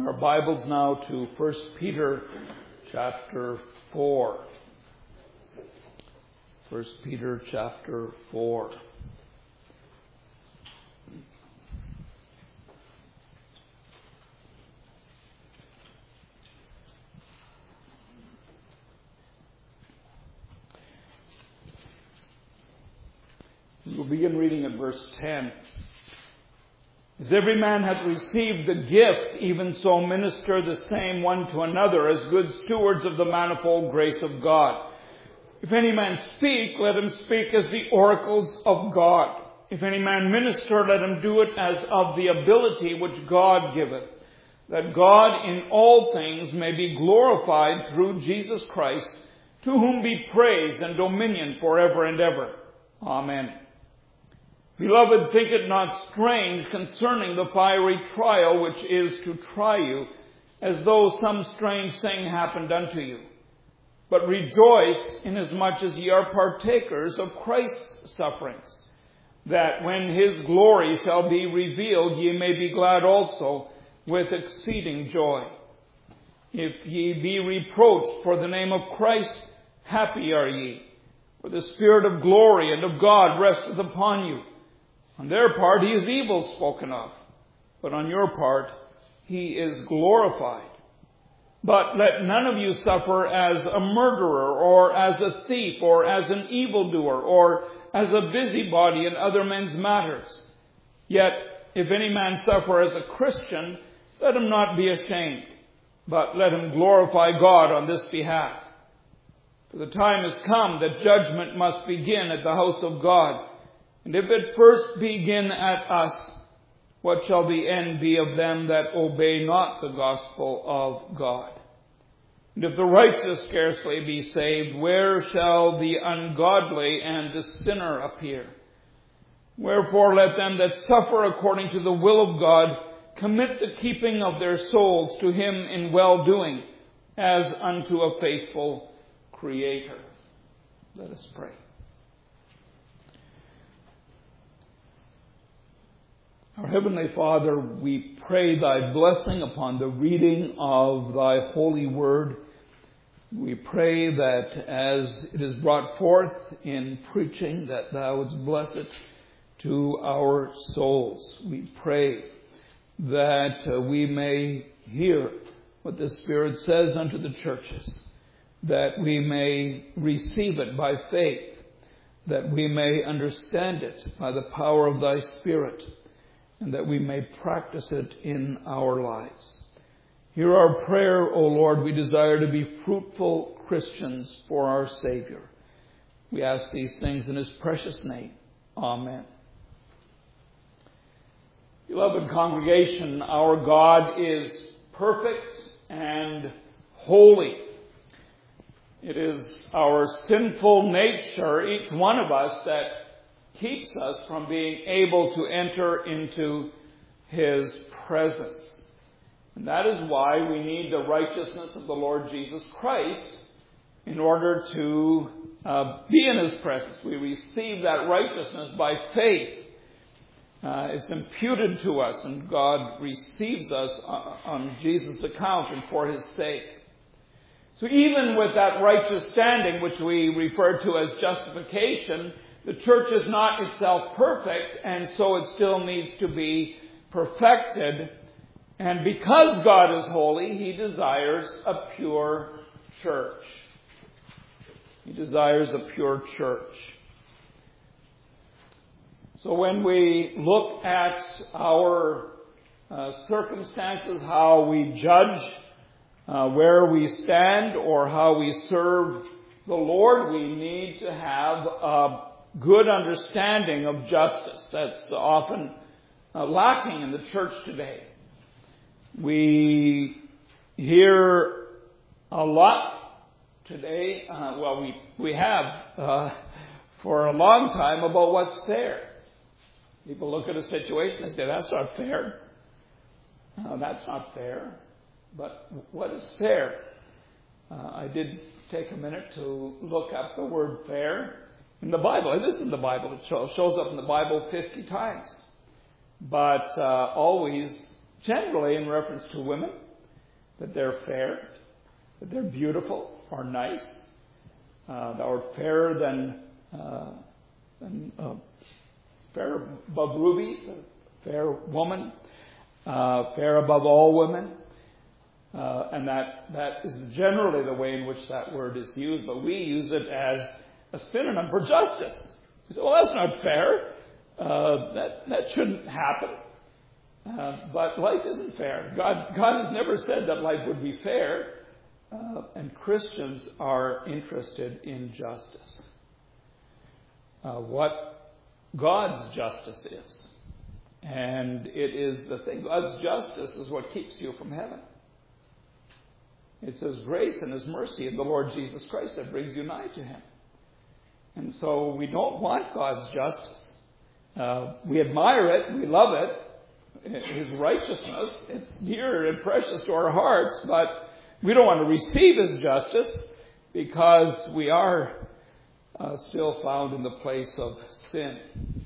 Our Bibles now to 1 Peter chapter 4. 1 Peter chapter 4. We'll begin reading at verse 10. As every man hath received the gift, even so minister the same one to another, as good stewards of the manifold grace of God. If any man speak, let him speak as the oracles of God. If any man minister, let him do it as of the ability which God giveth, that God in all things may be glorified through Jesus Christ, to whom be praise and dominion forever and ever. Amen. Beloved, think it not strange concerning the fiery trial which is to try you, as though some strange thing happened unto you. But rejoice inasmuch as ye are partakers of Christ's sufferings, that when his glory shall be revealed, ye may be glad also with exceeding joy. If ye be reproached for the name of Christ, happy are ye, for the Spirit of glory and of God resteth upon you. On their part he is evil spoken of, but on your part he is glorified. But let none of you suffer as a murderer, or as a thief, or as an evildoer, or as a busybody in other men's matters. Yet if any man suffer as a Christian, let him not be ashamed, but let him glorify God on this behalf. For the time has come that judgment must begin at the house of God. And if it first begin at us, what shall the end be of them that obey not the gospel of God? And if the righteous scarcely be saved, where shall the ungodly and the sinner appear? Wherefore let them that suffer according to the will of God commit the keeping of their souls to him in well-doing, as unto a faithful Creator. Let us pray. Our Heavenly Father, we pray thy blessing upon the reading of thy holy word. We pray that as it is brought forth in preaching, that thou wouldst bless it to our souls. We pray that we may hear what the Spirit says unto the churches, that we may receive it by faith, that we may understand it by the power of thy Spirit, and that we may practice it in our lives. Hear our prayer, O Lord. We desire to be fruitful Christians for our Savior. We ask these things in his precious name. Amen. Beloved congregation, our God is perfect and holy. It is our sinful nature, each one of us, that keeps us from being able to enter into his presence. And that is why we need the righteousness of the Lord Jesus Christ in order to be in his presence. We receive that righteousness by faith. It's imputed to us, and God receives us on Jesus' account and for his sake. So even with that righteous standing, which we refer to as justification, the church is not itself perfect, and so it still needs to be perfected. And because God is holy, he desires a pure church. He desires a pure church. So when we look at our circumstances, how we judge where we stand or how we serve the Lord, we need to have a good understanding of justice. That's often lacking in the church today. We hear a lot today, we have for a long time, about what's fair. People look at a situation and say, that's not fair. That's not fair. But what is fair? I did take a minute to look up the word fair in the Bible. It is in the Bible. It shows up in the Bible 50 times. But always, generally in reference to women that they're fair, that they're beautiful or nice, that are fairer than fair above rubies, a fair woman, fair above all women. And that is generally the way in which that word is used, but we use it as a synonym for justice. You say, well, that's not fair. That shouldn't happen. But life isn't fair. God has never said that life would be fair, and Christians are interested in justice. What God's justice is. And it is the thing. God's justice is what keeps you from heaven. It's His grace and His mercy in the Lord Jesus Christ that brings you nigh to Him. And so we don't want God's justice. We admire it. We love it. His righteousness. It's dear and precious to our hearts. But we don't want to receive His justice because we are still found in the place of sin.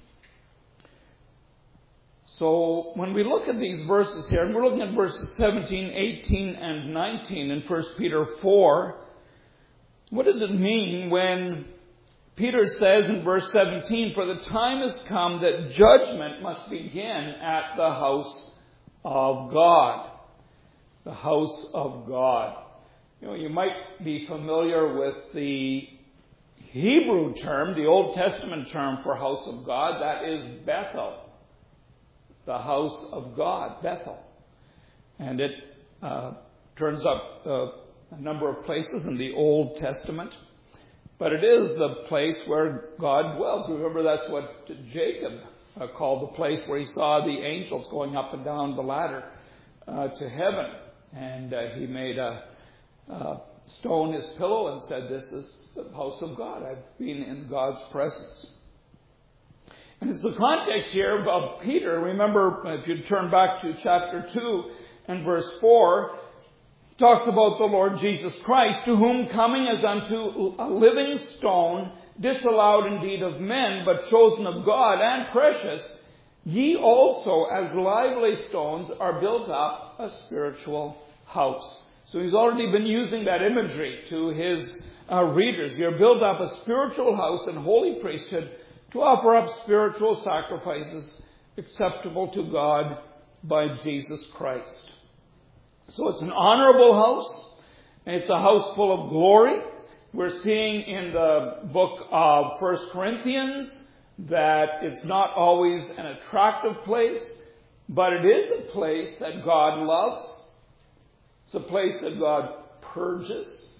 So when we look at these verses here, and we're looking at verses 17, 18, and 19 in 1 Peter 4, what does it mean when Peter says in verse 17, "For the time has come that judgment must begin at the house of God." The house of God. You might be familiar with the Hebrew term, the Old Testament term for house of God. That is Bethel. The house of God, Bethel. And it turns up a number of places in the Old Testament. But it is the place where God dwells. Remember, that's what Jacob called the place where he saw the angels going up and down the ladder to heaven. And he made a stone his pillow and said, "This is the house of God. I've been in God's presence." And it's the context here of Peter. Remember, if you turn back to chapter 2 and verse 4, it talks about the Lord Jesus Christ, "To whom coming as unto a living stone, disallowed indeed of men, but chosen of God and precious, ye also as lively stones are built up a spiritual house." So he's already been using that imagery to his readers. You're built up a spiritual house and holy priesthood to offer up spiritual sacrifices acceptable to God by Jesus Christ. So it's an honorable house. It's a house full of glory. We're seeing in the book of 1 Corinthians that it's not always an attractive place, but it is a place that God loves. It's a place that God purges.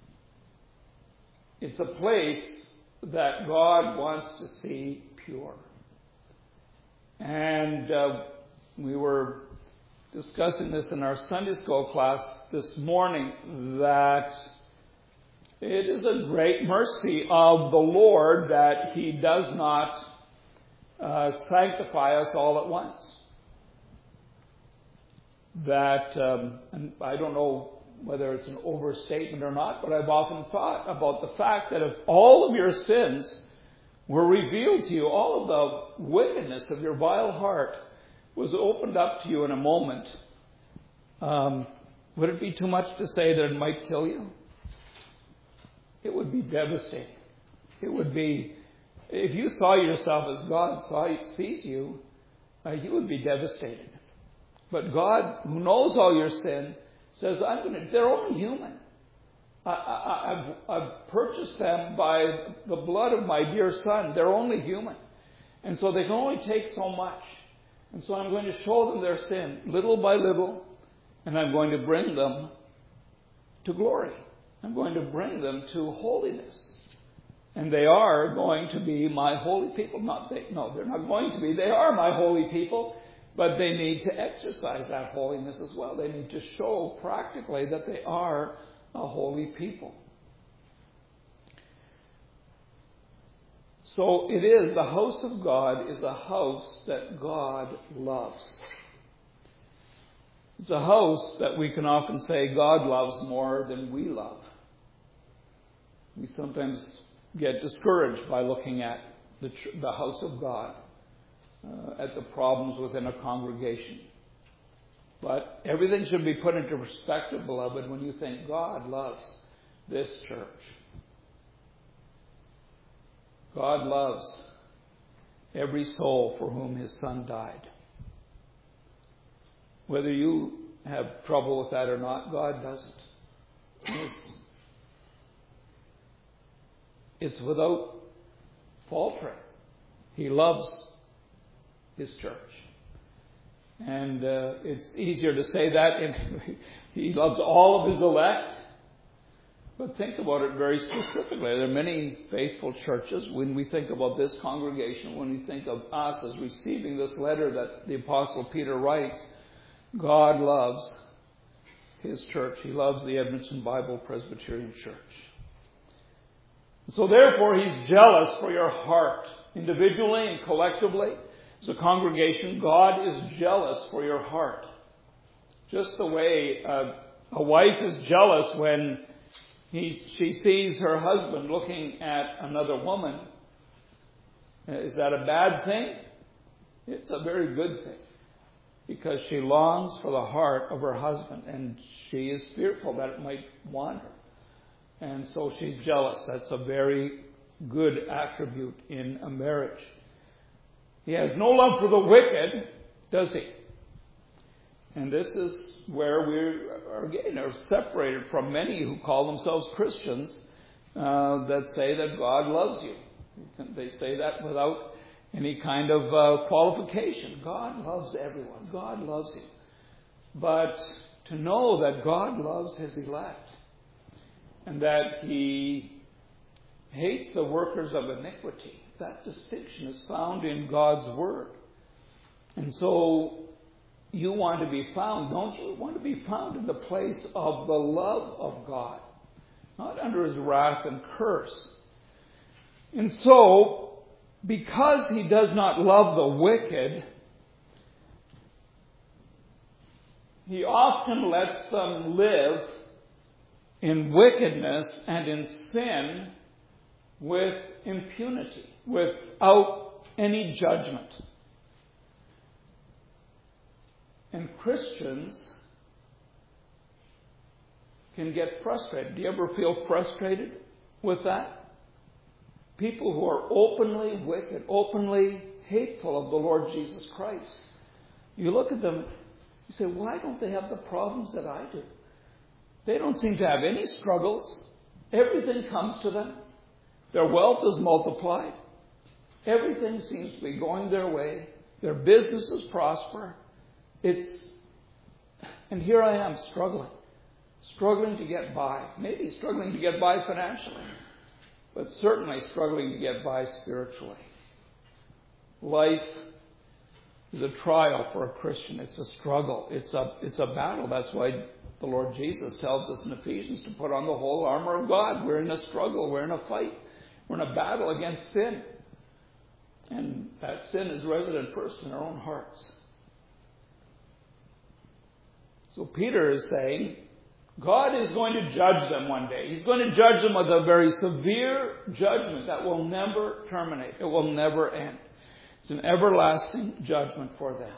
It's a place that God wants to see pure. And we were discussing this in our Sunday school class this morning, that it is a great mercy of the Lord that He does not sanctify us all at once. That, and I don't know whether it's an overstatement or not, but I've often thought about the fact that if all of your sins were revealed to you, all of the wickedness of your vile heart was opened up to you in a moment, would it be too much to say that it might kill you? It would be devastating. It would be, if you saw yourself as God sees you, you would be devastated. But God, who knows all your sin, says, they're only human. I've purchased them by the blood of my dear Son. They're only human. And so they can only take so much. And so I'm going to show them their sin little by little, and I'm going to bring them to glory. I'm going to bring them to holiness. And they are going to be my holy people. They're not going to be. They are my holy people. But they need to exercise that holiness as well. They need to show practically that they are a holy people. So it is, the house of God is a house that God loves. It's a house that we can often say God loves more than we love. We sometimes get discouraged by looking at the house of God. At the problems within a congregation. But everything should be put into perspective, beloved, when you think God loves this church. God loves every soul for whom His Son died. Whether you have trouble with that or not, God doesn't. It's without faltering. He loves His church. And it's easier to say that. He loves all of His elect. But think about it very specifically. There are many faithful churches. When we think about this congregation, when we think of us as receiving this letter that the Apostle Peter writes, God loves His church. He loves the Edmonton Bible Presbyterian Church. So therefore, He's jealous for your heart. Individually and collectively, as a congregation, God is jealous for your heart. Just the way a wife is jealous when she sees her husband looking at another woman. Is that a bad thing? It's a very good thing. Because she longs for the heart of her husband. And she is fearful that it might wander. And so she's jealous. That's a very good attribute in a marriage. He has no love for the wicked, does he? And this is where we are separated from many who call themselves Christians that say that God loves you. They say that without any kind of qualification. God loves everyone. God loves you. But to know that God loves His elect and that He hates the workers of iniquity, that distinction is found in God's Word. And so you want to be found, don't you? Want to be found in the place of the love of God, not under His wrath and curse. And so, because He does not love the wicked, He often lets them live in wickedness and in sin with impunity, without any judgment. And Christians can get frustrated. Do you ever feel frustrated with that? People who are openly wicked, openly hateful of the Lord Jesus Christ. You look at them, you say, why don't they have the problems that I do? They don't seem to have any struggles. Everything comes to them. Their wealth is multiplied. Everything seems to be going their way. Their businesses prosper. And here I am struggling to get by. Maybe struggling to get by financially, but certainly struggling to get by spiritually. Life is a trial for a Christian. It's a struggle. It's a battle. That's why the Lord Jesus tells us in Ephesians to put on the whole armor of God. We're in a struggle. We're in a fight. We're in a battle against sin. And that sin is resident first in our own hearts. So Peter is saying, God is going to judge them one day. He's going to judge them with a very severe judgment that will never terminate. It will never end. It's an everlasting judgment for them.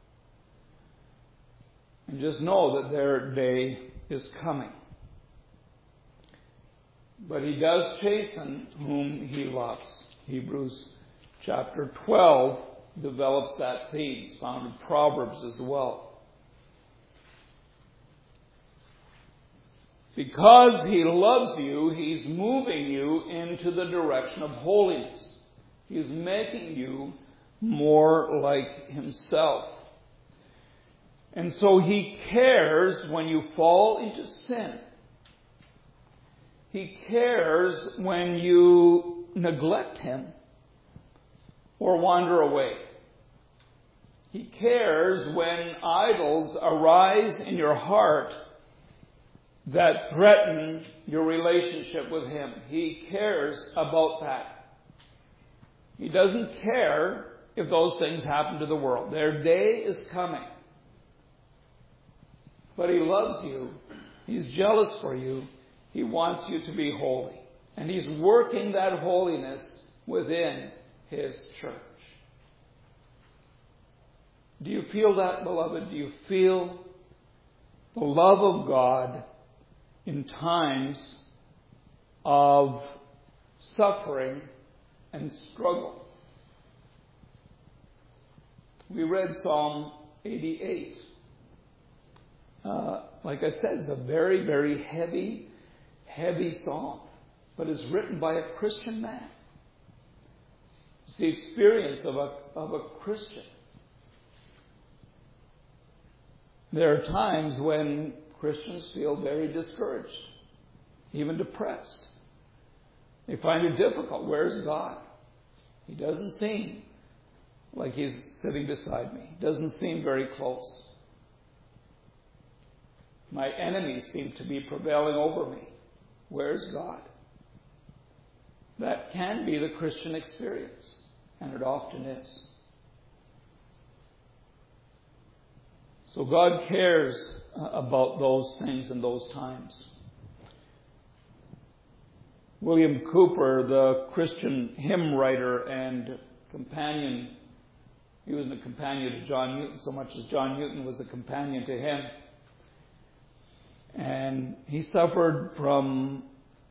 And just know that their day is coming. But He does chasten whom He loves. Hebrews chapter 12 develops that theme. It's found in Proverbs as well. Because He loves you, He's moving you into the direction of holiness. He's making you more like Himself. And so He cares when you fall into sin. He cares when you neglect Him or wander away. He cares when idols arise in your heart that threaten your relationship with Him. He cares about that. He doesn't care if those things happen to the world. Their day is coming. But He loves you. He's jealous for you. He wants you to be holy. And He's working that holiness within His church. Do you feel that, beloved? Do you feel the love of God in times of suffering and struggle. We read Psalm 88. Like I said, it's a very, very heavy psalm, but it's written by a Christian man. It's the experience of a Christian. There are times when Christians feel very discouraged, even depressed. They find it difficult. Where's God? He doesn't seem like He's sitting beside me. He doesn't seem very close. My enemies seem to be prevailing over me. Where's God? That can be the Christian experience, and it often is. So God cares about those things in those times. William Cooper, the Christian hymn writer and companion, he wasn't a companion to John Newton so much as John Newton was a companion to him. And he suffered from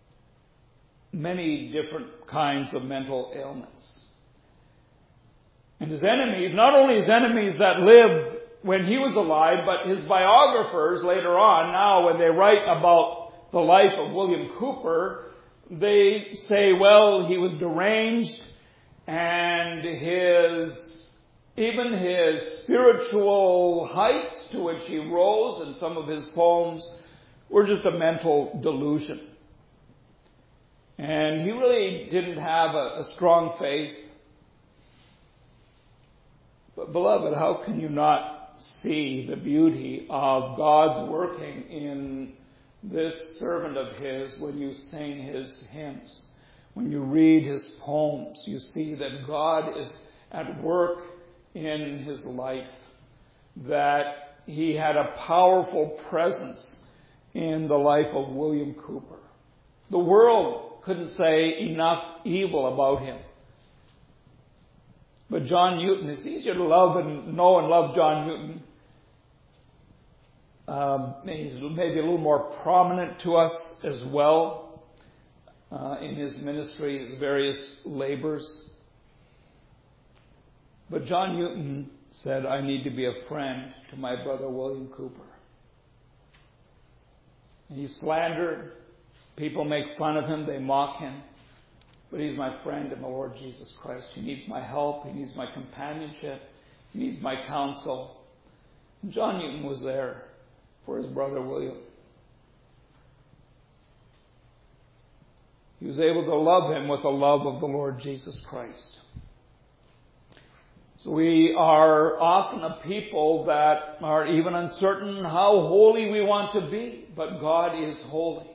many different kinds of mental ailments. And his enemies, not only his enemies that lived when he was alive, but his biographers later on, now when they write about the life of William Cooper, they say, well, he was deranged, and even his spiritual heights to which he rose in some of his poems were just a mental delusion. And he really didn't have a strong faith. But beloved, how can you not see the beauty of God's working in this servant of His when you sing His hymns? When you read His poems, you see that God is at work in his life, that He had a powerful presence in the life of William Cooper. The world couldn't say enough evil about him. But John Newton, it's easier to love and know and love John Newton. He's maybe a little more prominent to us as well in his ministry, his various labors. But John Newton said, I need to be a friend to my brother William Cooper. He's slandered. People make fun of him. They mock him. But he's my friend in the Lord Jesus Christ. He needs my help. He needs my companionship. He needs my counsel. And John Newton was there for his brother William. He was able to love him with the love of the Lord Jesus Christ. So we are often a people that are even uncertain how holy we want to be, but God is holy.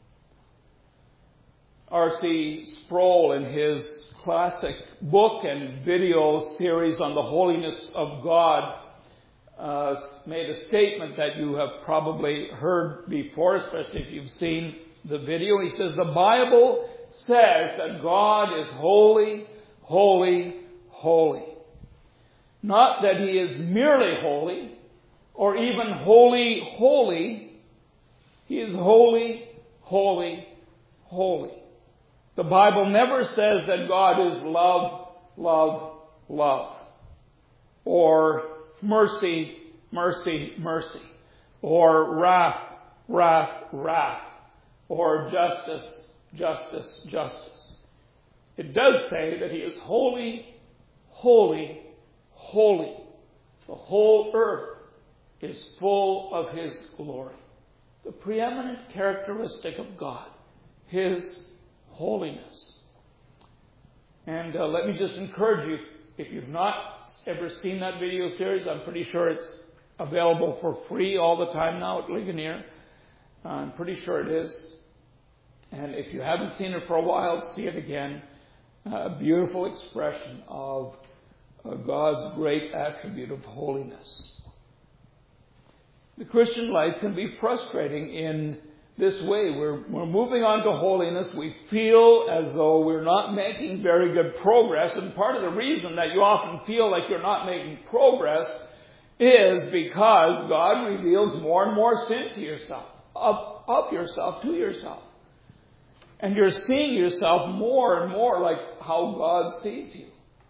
R.C. Sproul, in his classic book and video series on the holiness of God, made a statement that you have probably heard before, especially if you've seen the video. He says, the Bible says that God is holy, holy, holy. Not that He is merely holy, or even holy, holy. He is holy, holy, holy. The Bible never says that God is love, love, love. Or mercy, mercy, mercy. Or wrath, wrath, wrath. Or justice, justice, justice. It does say that He is holy, holy, holy. The whole earth is full of His glory. It's the preeminent characteristic of God, His holiness. And let me just encourage you, if you've not ever seen that video series, I'm pretty sure it's available for free all the time now at Ligonier. I'm pretty sure it is. And if you haven't seen it for a while, see it again. A beautiful expression of God's great attribute of holiness. The Christian life can be frustrating in this way. We're moving on to holiness. We feel as though we're not making very good progress. And part of the reason that you often feel like you're not making progress is because God reveals more and more sin to yourself, of yourself to yourself. And you're seeing yourself more and more like how God sees you.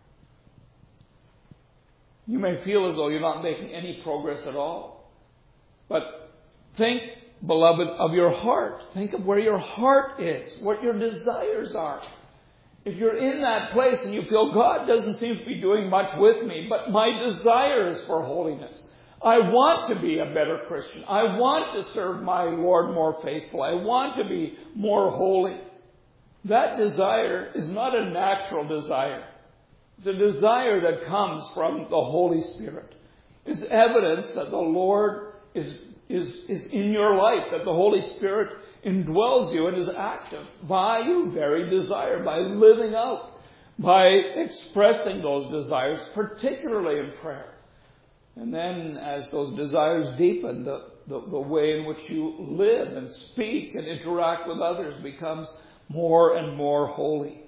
You may feel as though you're not making any progress at all. But think, beloved, of your heart. Think of where your heart is, what your desires are. If you're in that place and you feel God doesn't seem to be doing much with me, but my desire is for holiness. I want to be a better Christian. I want to serve my Lord more faithful. I want to be more holy. That desire is not a natural desire. It's a desire that comes from the Holy Spirit. It's evidence that the Lord is in your life, that the Holy Spirit indwells you and is active by your very desire, by living out, by expressing those desires, particularly in prayer. And then as those desires deepen, the way in which you live and speak and interact with others becomes more and more holy.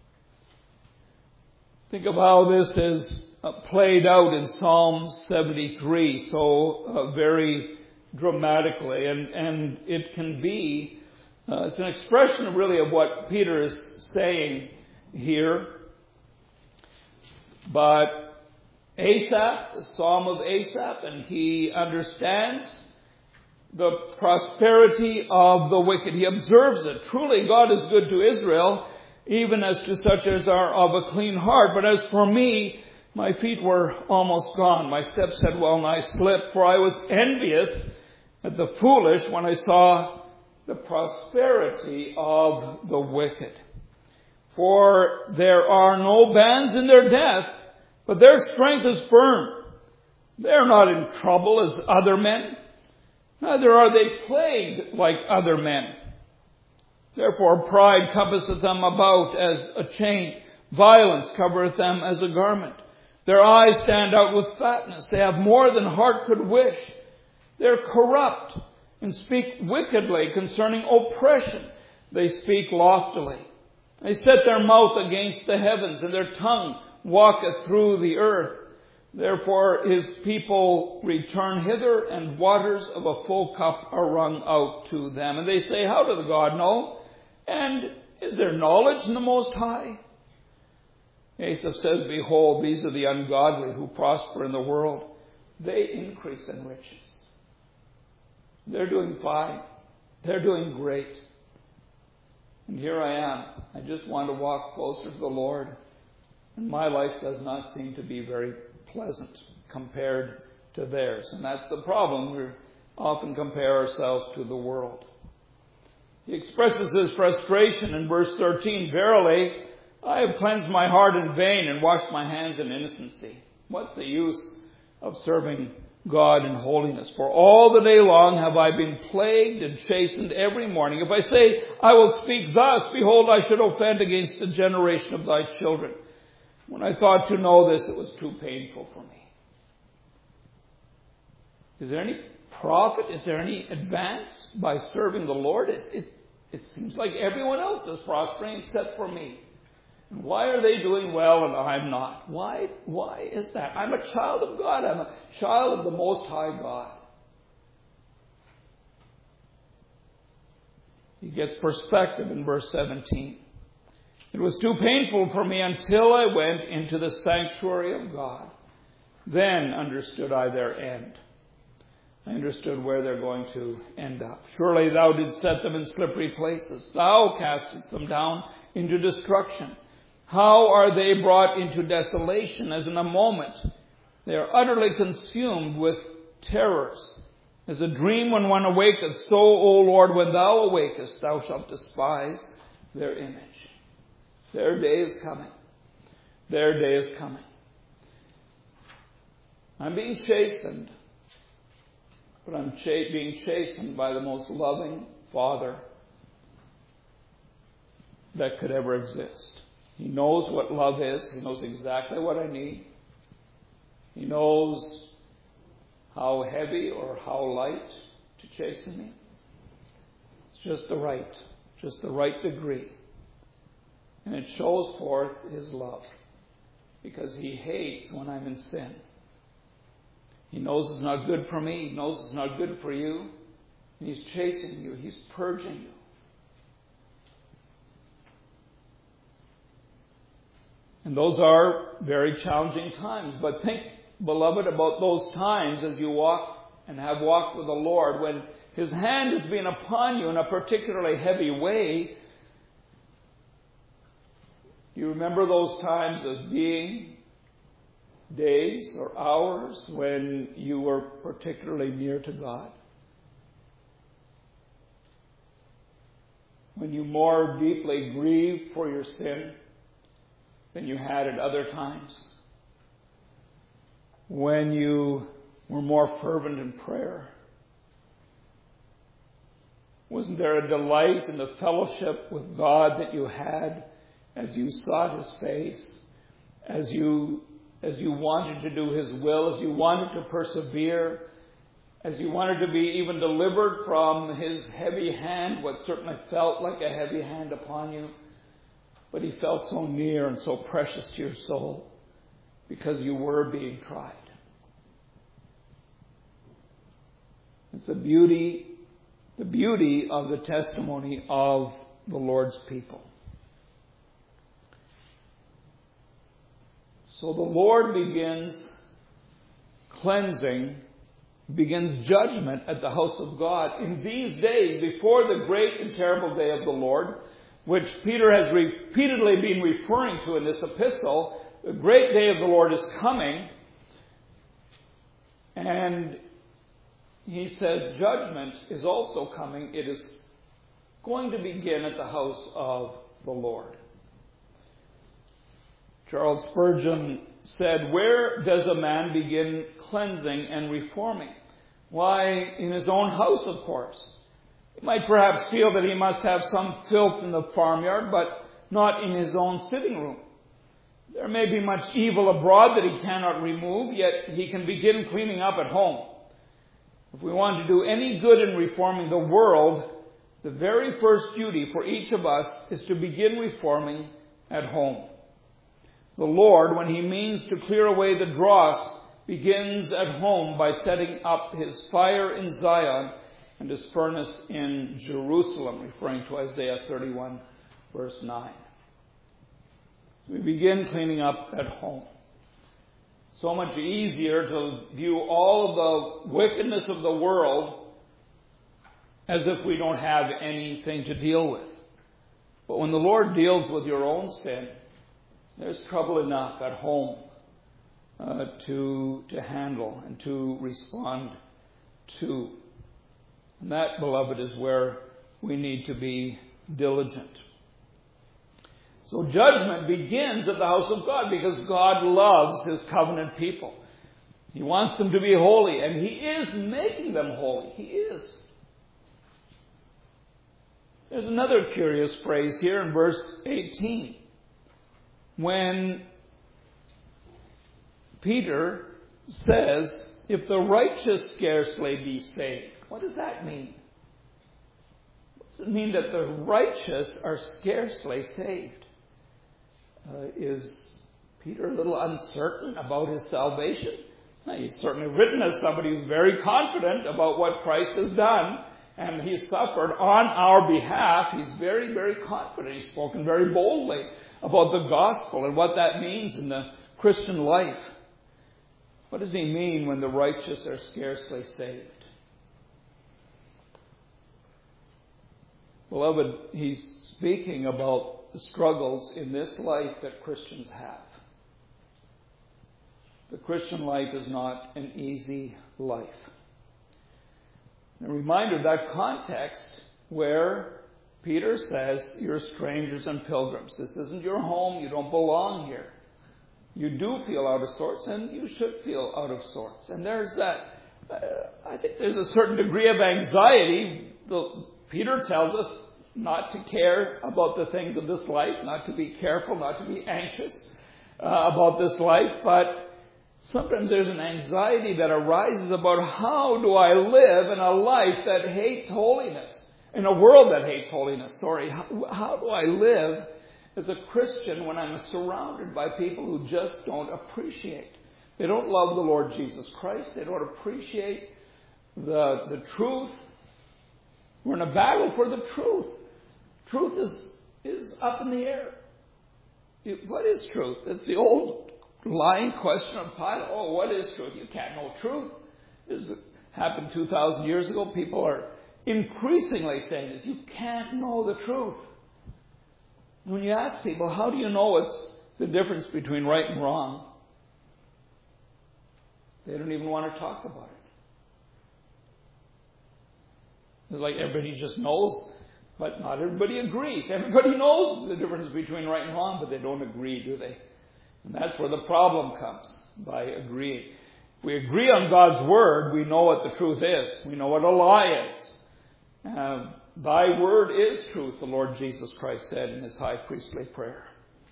Think of how this is played out in Psalm 73 so very dramatically. And it can be, it's an expression really of what Peter is saying here. But Asaph, the Psalm of Asaph, and he understands the prosperity of the wicked. He observes it. Truly, God is good to Israel, even as to such as are of a clean heart. But as for me, my feet were almost gone. My steps had well nigh slipped, for I was envious at the foolish when I saw the prosperity of the wicked. For there are no bands in their death, but their strength is firm. They are not in trouble as other men, neither are they plagued like other men. Therefore pride compasseth them about as a chain. Violence covereth them as a garment. Their eyes stand out with fatness. They have more than heart could wish. They are corrupt and speak wickedly concerning oppression. They speak loftily. They set their mouth against the heavens, and their tongue walketh through the earth. Therefore his people return hither, and waters of a full cup are wrung out to them. And they say, how doth God know? And is there knowledge in the Most High? Asaph says, behold, these are the ungodly who prosper in the world. They increase in riches. They're doing fine. They're doing great. And here I am. I just want to walk closer to the Lord. And my life does not seem to be very pleasant compared to theirs. And that's the problem. We often compare ourselves to the world. He expresses his frustration in verse 13. Verily, I have cleansed my heart in vain and washed my hands in innocency. What's the use of serving God in holiness? For all the day long have I been plagued and chastened every morning. If I say, I will speak thus, behold, I should offend against the generation of thy children. When I thought to know this, it was too painful for me. Is there any profit? Is there any advance by serving the Lord? It seems like everyone else is prospering except for me. And why are they doing well and I'm not? Why is that? I'm a child of God. I'm a child of the Most High God. He gets perspective in verse 17. It was too painful for me until I went into the sanctuary of God. Then understood I their end. I understood where they're going to end up. Surely thou didst set them in slippery places. Thou castest them down into destruction. How are they brought into desolation as in a moment? They are utterly consumed with terrors. As a dream when one awaketh, so, O Lord, when thou awakest, thou shalt despise their image. Their day is coming. Their day is coming. I'm being chastened. But I'm being chastened by the most loving Father that could ever exist. He knows what love is. He knows exactly what I need. He knows how heavy or how light to chasten me. It's just the right degree. And it shows forth His love. Because He hates when I'm in sin. He knows it's not good for me. He knows it's not good for you. And he's chasing you. He's purging you. And those are very challenging times. But think, beloved, about those times as you walk and have walked with the Lord, when His hand has been upon you in a particularly heavy way. You remember those times as being days or hours when you were particularly near to God? When you more deeply grieved for your sin than you had at other times? When you were more fervent in prayer? Wasn't there a delight in the fellowship with God that you had as you sought His face, as you wanted to do His will, as you wanted to persevere, as you wanted to be even delivered from His heavy hand, what certainly felt like a heavy hand upon you, but He felt so near and so precious to your soul because you were being tried. It's the beauty of the testimony of the Lord's people. So the Lord begins cleansing, begins judgment at the house of God in these days before the great and terrible day of the Lord, which Peter has repeatedly been referring to in this epistle. The great day of the Lord is coming, and he says judgment is also coming. It is going to begin at the house of the Lord. Charles Spurgeon said, "Where does a man begin cleansing and reforming? Why, in his own house, of course. He might perhaps feel that he must have some filth in the farmyard, but not in his own sitting room. There may be much evil abroad that he cannot remove, yet he can begin cleaning up at home. If we want to do any good in reforming the world, the very first duty for each of us is to begin reforming at home. The Lord, when He means to clear away the dross, begins at home by setting up His fire in Zion and His furnace in Jerusalem," referring to Isaiah 31, verse 9. We begin cleaning up at home. So much easier to view all of the wickedness of the world as if we don't have anything to deal with. But when the Lord deals with your own sin, there's trouble enough at home to handle and to respond to. And that, beloved, is where we need to be diligent. So judgment begins at the house of God because God loves His covenant people. He wants them to be holy, and He is making them holy. He is. There's another curious phrase here in verse 18. When Peter says, "If the righteous scarcely be saved," what does that mean? What does it mean that the righteous are scarcely saved? Is Peter a little uncertain about his salvation? He's certainly written as somebody who's very confident about what Christ has done, and He's suffered on our behalf. He's very, very confident. He's spoken very boldly about the gospel and what that means in the Christian life. What does he mean when the righteous are scarcely saved? Beloved, he's speaking about the struggles in this life that Christians have. The Christian life is not an easy life. A reminder of that context where Peter says, "You're strangers and pilgrims. This isn't your home. You don't belong here." You do feel out of sorts, and you should feel out of sorts. And there's that, I think there's a certain degree of anxiety. Peter tells us not to care about the things of this life, not to be careful, not to be anxious about this life. But sometimes there's an anxiety that arises about how do I live in a life that hates holiness, in a world that hates holiness, How do I live as a Christian when I'm surrounded by people who just don't appreciate They don't love the Lord Jesus Christ. They don't appreciate the truth. We're in a battle for the truth. Truth is up in the air. What is truth? It's the old lying question of Pilate. Oh, what is truth? You can't know truth. This happened 2,000 years ago. People are increasingly saying this. You can't know the truth. When you ask people, how do you know what's the difference between right and wrong? They don't even want to talk about it. It's like everybody just knows, but not everybody agrees. Everybody knows the difference between right and wrong, but they don't agree, do they? And that's where the problem comes, by agreeing. If we agree on God's Word, we know what the truth is. We know what a lie is. Thy word is truth, the Lord Jesus Christ said in his high priestly prayer.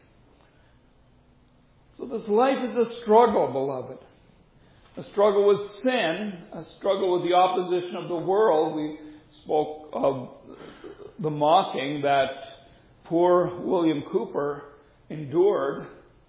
So this life is a struggle, beloved. A struggle with sin, a struggle with the opposition of the world. We spoke of the mocking that poor William Cooper endured.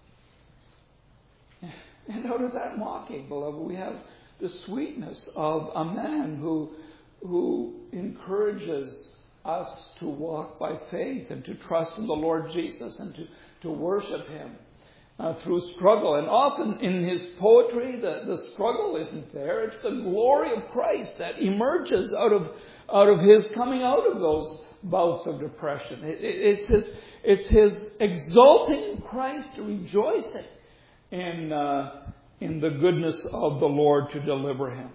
And out of that mocking, beloved, we have the sweetness of a man who encourages us to walk by faith and to trust in the Lord Jesus and to worship him through struggle. And often in his poetry, the struggle isn't there. It's the glory of Christ that emerges out of his coming out of those bouts of depression. It's his exulting in Christ, rejoicing in the goodness of the Lord to deliver him.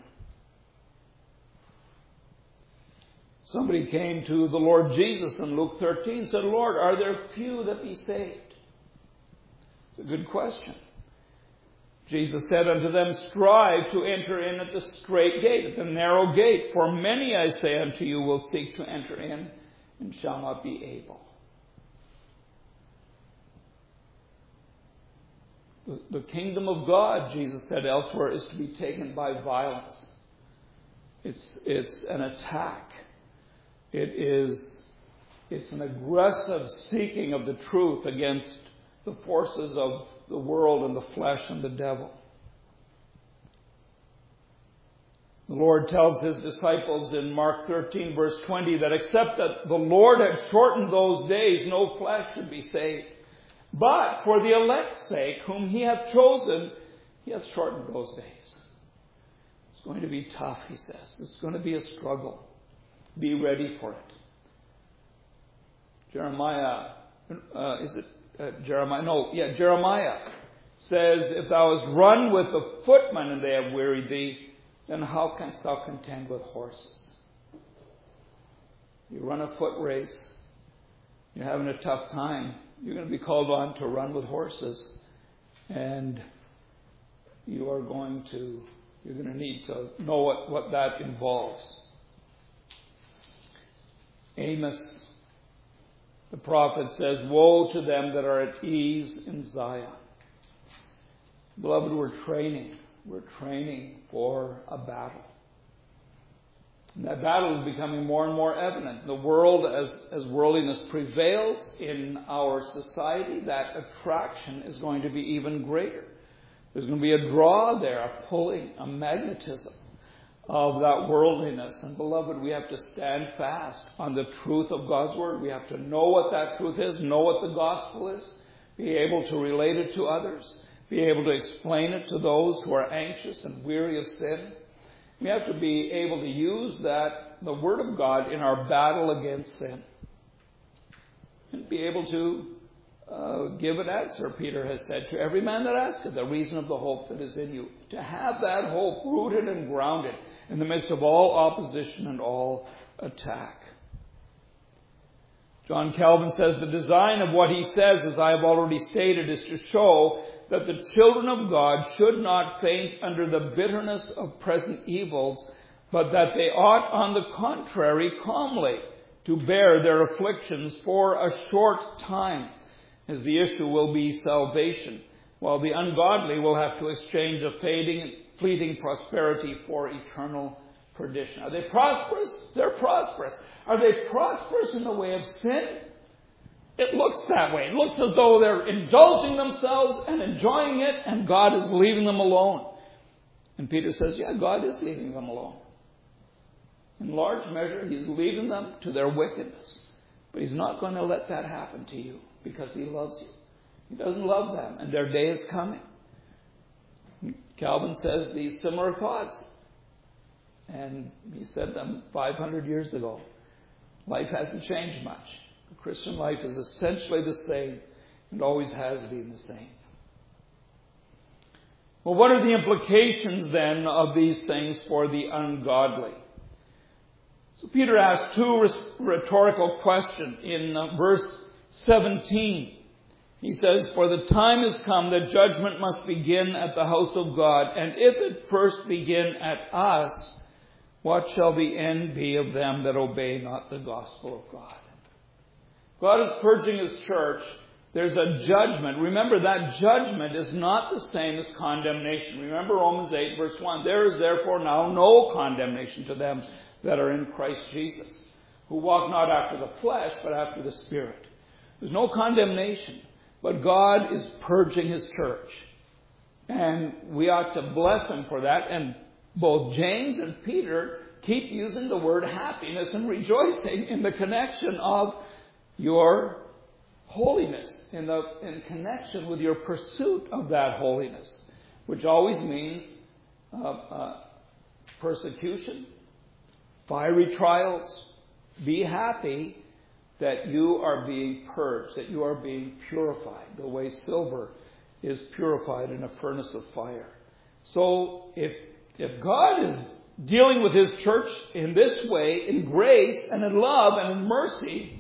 Somebody came to the Lord Jesus in Luke 13 and said, Lord, are there few that be saved? It's a good question. Jesus said unto them, strive to enter in at the strait gate, at the narrow gate. For many, I say unto you, will seek to enter in and shall not be able. The kingdom of God, Jesus said elsewhere, is to be taken by violence. It's an attack. It's an aggressive seeking of the truth against the forces of the world and the flesh and the devil. The Lord tells his disciples in Mark 13 verse 20 that except that the Lord had shortened those days, no flesh should be saved. But for the elect's sake, whom he hath chosen, he hath shortened those days. It's going to be tough, he says. It's going to be a struggle. Be ready for it. Jeremiah says, if thou hast run with the footmen and they have wearied thee, then how canst thou contend with horses? You run a foot race, you're having a tough time, you're going to be called on to run with horses, and you're going to need to know what that involves. Amos, the prophet, says, woe to them that are at ease in Zion. Beloved, we're training. We're training for a battle. And that battle is becoming more and more evident. The world, as worldliness prevails in our society, that attraction is going to be even greater. There's going to be a draw there, a pulling, a magnetism of that worldliness. And beloved, we have to stand fast on the truth of God's Word. We have to know what that truth is, know what the gospel is, be able to relate it to others, be able to explain it to those who are anxious and weary of sin. We have to be able to use the Word of God in our battle against sin. And be able to give an answer, Peter has said, to every man that asketh, the reason of the hope that is in you. To have that hope rooted and grounded in the midst of all opposition and all attack. John Calvin says, the design of what he says, as I have already stated, is to show that the children of God should not faint under the bitterness of present evils, but that they ought, on the contrary, calmly to bear their afflictions for a short time, as the issue will be salvation, while the ungodly will have to exchange a fleeting prosperity for eternal perdition. Are they prosperous? They're prosperous. Are they prosperous in the way of sin? It looks that way. It looks as though they're indulging themselves and enjoying it, and God is leaving them alone. And Peter says, yeah, God is leaving them alone. In large measure, He's leaving them to their wickedness. But He's not going to let that happen to you because He loves you. He doesn't love them, and their day is coming. Calvin says these similar thoughts, and he said them 500 years ago. Life hasn't changed much. The Christian life is essentially the same and always has been the same. Well, what are the implications then of these things for the ungodly? So Peter asks two rhetorical questions. In verse 17, he says, "For the time has come that judgment must begin at the house of God, and if it first begin at us, what shall the end be of them that obey not the gospel of God?" God is purging His church. There's a judgment. Remember, that judgment is not the same as condemnation. Remember Romans 8, verse 1. "There is therefore now no condemnation to them that are in Christ Jesus, who walk not after the flesh, but after the Spirit." There's no condemnation, but God is purging His church. And we ought to bless Him for that. And both James and Peter keep using the word happiness and rejoicing in the connection of your holiness, in connection with your pursuit of that holiness, which always means persecution, fiery trials. Be happy that you are being purged, that you are being purified, the way silver is purified in a furnace of fire. So if God is dealing with His church in this way, in grace and in love and in mercy,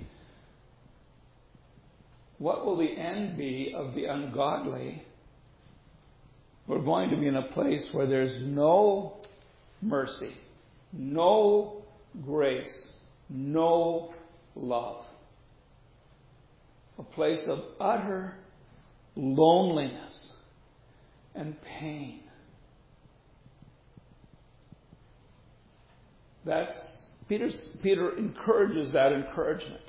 what will the end be of the ungodly? We're going to be in a place where there's no mercy, no grace, no love. A place of utter loneliness and pain. Peter encourages that encouragement.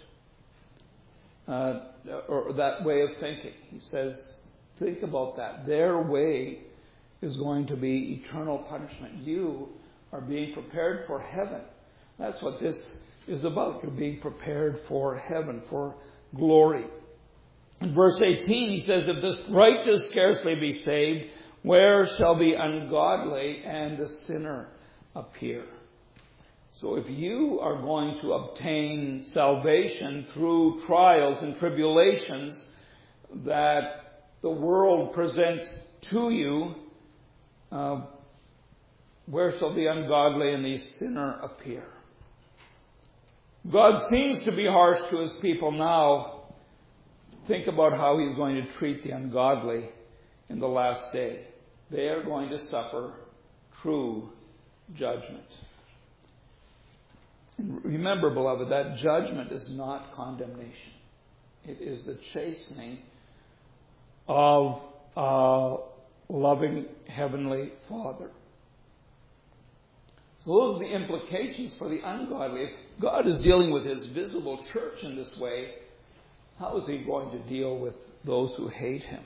Or that way of thinking. He says, think about that. Their way is going to be eternal punishment. You are being prepared for heaven. That's what this is about. You're being prepared for heaven, for glory. In verse 18, he says, "If the righteous scarcely be saved, where shall the ungodly and the sinner appear?" So if you are going to obtain salvation through trials and tribulations that the world presents to you, where shall the ungodly and the sinner appear? God seems to be harsh to His people now. Think about how He's going to treat the ungodly in the last day. They are going to suffer true judgment. And remember, beloved, that judgment is not condemnation. It is the chastening of a loving Heavenly Father. So those are the implications for the ungodly. If God is dealing with His visible church in this way, how is He going to deal with those who hate Him?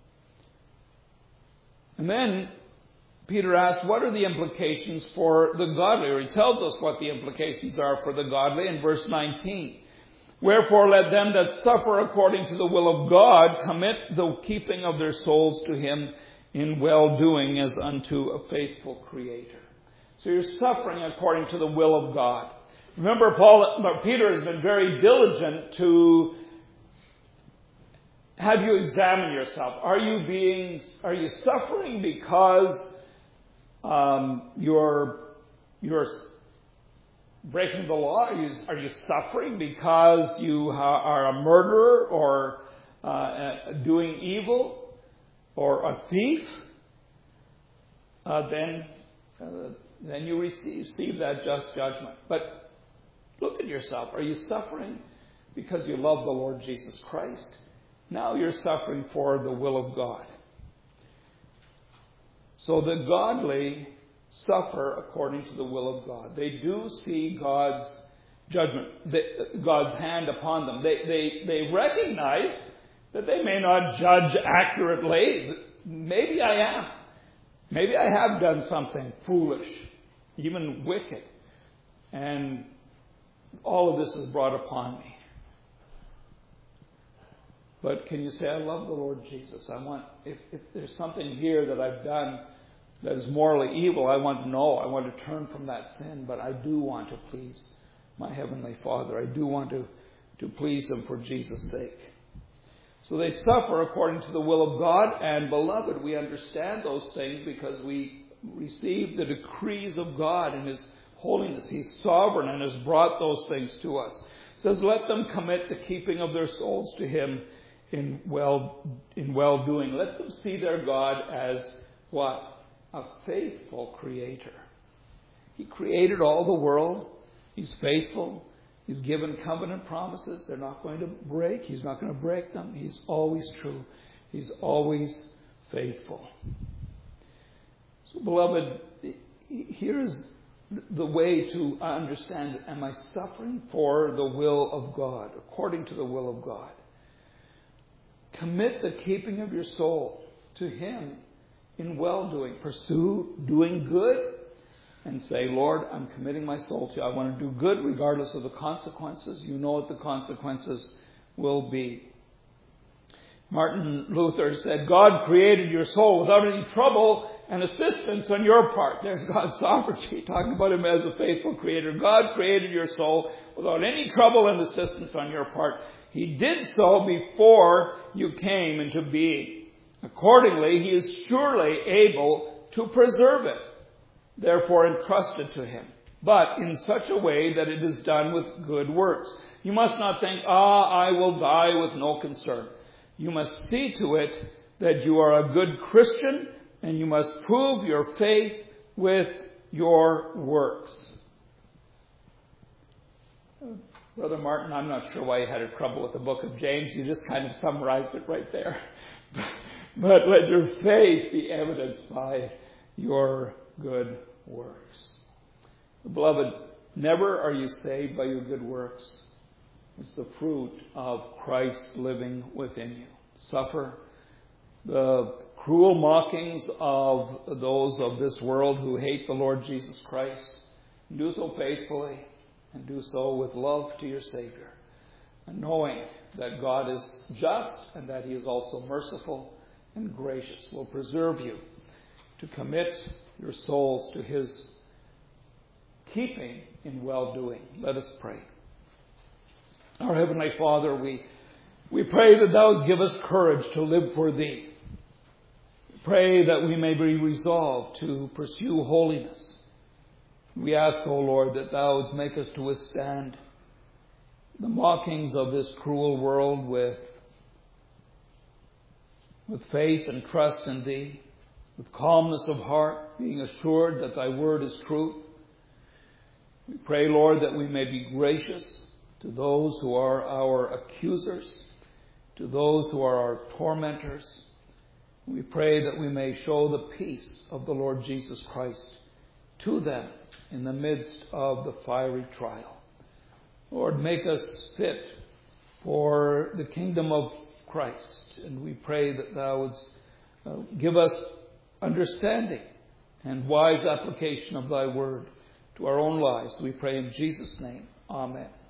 And then Peter asks, what are the implications for the godly? Or he tells us what the implications are for the godly in verse 19. "Wherefore let them that suffer according to the will of God commit the keeping of their souls to Him in well-doing as unto a faithful Creator." So you're suffering according to the will of God. Remember, Peter has been very diligent to have you examine yourself. Are you suffering because you're breaking the law? Are you suffering because you are a murderer or doing evil or a thief? Then you receive that just judgment. But look at yourself. Are you suffering because you love the Lord Jesus Christ? Now you're suffering for the will of God. So the godly suffer according to the will of God. They do see God's judgment, God's hand upon them. They recognize that they may not judge accurately. Maybe I am. Maybe I have done something foolish, even wicked. And all of this is brought upon me. But can you say, I love the Lord Jesus? If there's something here that I've done that is morally evil, I want to know. I want to turn from that sin, but I do want to please my Heavenly Father. I do want to please Him for Jesus' sake. So they suffer according to the will of God, and beloved, we understand those things because we receive the decrees of God in His holiness. He's sovereign and has brought those things to us. It says, let them commit the keeping of their souls to Him in well-doing. Let them see their God as what? A faithful Creator. He created all the world. He's faithful. He's given covenant promises. They're not going to break. He's not going to break them. He's always true. He's always faithful. So, beloved, here's the way to understand it. Am I suffering for the will of God, according to the will of God? Commit the keeping of your soul to Him in well-doing. Pursue doing good and say, Lord, I'm committing my soul to you. I want to do good regardless of the consequences. You know what the consequences will be. Martin Luther said, God created your soul without any trouble and assistance on your part. There's God's sovereignty, talking about Him as a faithful Creator. God created your soul without any trouble and assistance on your part. He did so before you came into being. Accordingly, He is surely able to preserve it. Therefore, entrust it to Him, but in such a way that it is done with good works. You must not think, I will die with no concern. You must see to it that you are a good Christian, and you must prove your faith with your works. Brother Martin, I'm not sure why you had trouble with the book of James. You just kind of summarized it right there. But let your faith be evidenced by your good works. Beloved, never are you saved by your good works. It's the fruit of Christ living within you. Suffer the cruel mockings of those of this world who hate the Lord Jesus Christ. Do so faithfully and do so with love to your Savior, and knowing that God is just and that He is also merciful and gracious, will preserve you to commit your souls to His keeping in well-doing. Let us pray. Our Heavenly Father, we pray that Thou give us courage to live for Thee. We pray that we may be resolved to pursue holiness. We ask, O Lord, that Thou make us to withstand the mockings of this cruel world with faith and trust in Thee, with calmness of heart, being assured that Thy word is truth. We pray, Lord, that we may be gracious to those who are our accusers, to those who are our tormentors. We pray that we may show the peace of the Lord Jesus Christ to them in the midst of the fiery trial. Lord, make us fit for the kingdom of Christ. And we pray that Thou wouldst give us understanding and wise application of Thy word to our own lives. We pray in Jesus' name. Amen.